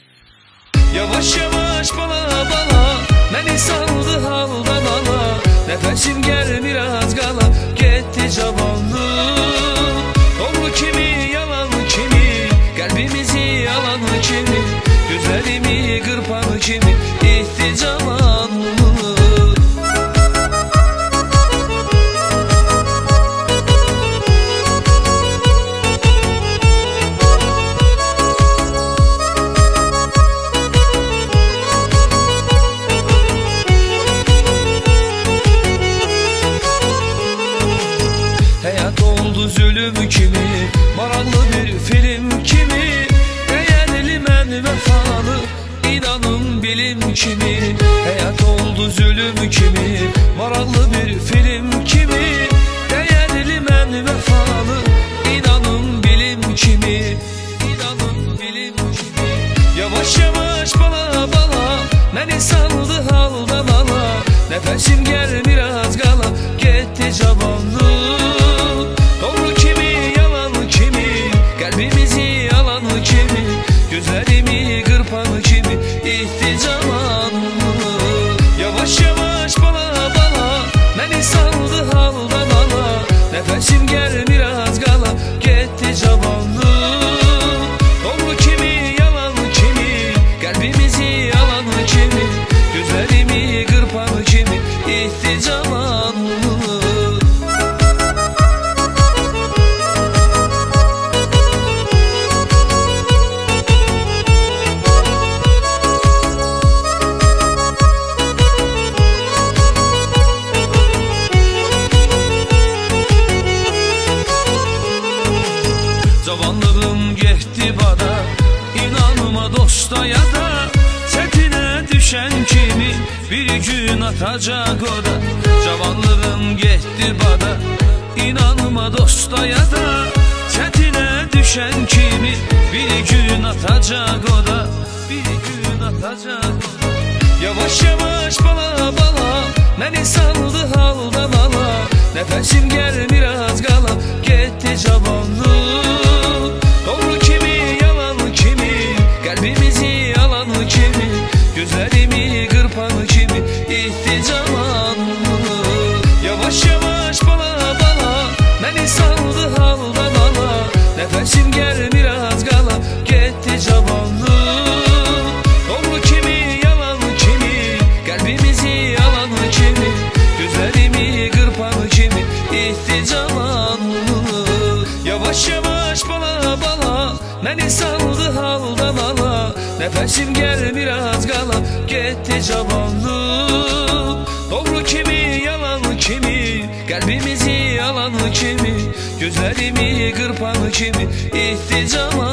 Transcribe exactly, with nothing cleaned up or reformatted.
Yavaş yavaş bala bala məni saldı haldan ala. Nəfəsim gəlmir az qala, getdi cavanlıq. Doğru kimi, yalan kimi, qəlbimizi yalan kimi, gözlərimi qırpan kimi etdi cavanlıq. Həyat oldu zülüm kimi, maraqlı bir film kimi, dəyərli mən vəfalı, inanın bilim kimi. Həyat oldu zülüm kimi, maraqlı bir film kimi, dəyərli mən vəfalı, inanın bilim kimi, inanın bilim kimi. Yavaş yavaş bala bala məni saldı haldan ala. Nəfəsim gəlmir az qala, getdi cavanlıq. Doğru kimi, yalan kimi, qəlbimizi yalan kimi, gözlərimi qırpan kimi etdi cavanlıq. Yavaş yavaş bala bala məni saldı haldan ala. Nəfəsim gəlmir az qala, getdi cavanlıq. Doğru kimi, yalan kimi, qəlbimizi yalan kimi, gözlərimi qırpan kimi etdi cavanlıq. Cavanlığım getdi bada, inanma dosta ya da, çətinə düşən kimi bir gün atacaq o da. Cavanlığım getdi bada, inanma dosta ya da, çətinə düşən kimi bir gün atacaq o da, bir gün atacaq o da. Yavaş yavaş bala bala məni saldı haldan ala. Nəfəsim gəlmir az qala, getdi cavanlıq. Doğru kimi, yalan kimi, qəlbimizi yalan kimi, gözlərimi qırpan kimi etdi cavanlıq. Yavaş yavaş bala bala məni saldı haldan ala. Nəfəsim gəlmir az qala, getdi cavanlıq. Doğru kimi, yalan kimi, qəlbimizi yalan kimi, gözlərimi qırpan kimi etdi cavanlıq. Yavaş yavaş bala bala məni saldı haldan ala. Nəfəsim gəlmir az qala, getdi cavanlıq. Doğru kimi, yalan kimi, qəlbimizi yalan kimi, gözlərimi qırpan kimi etdi cavanlıq.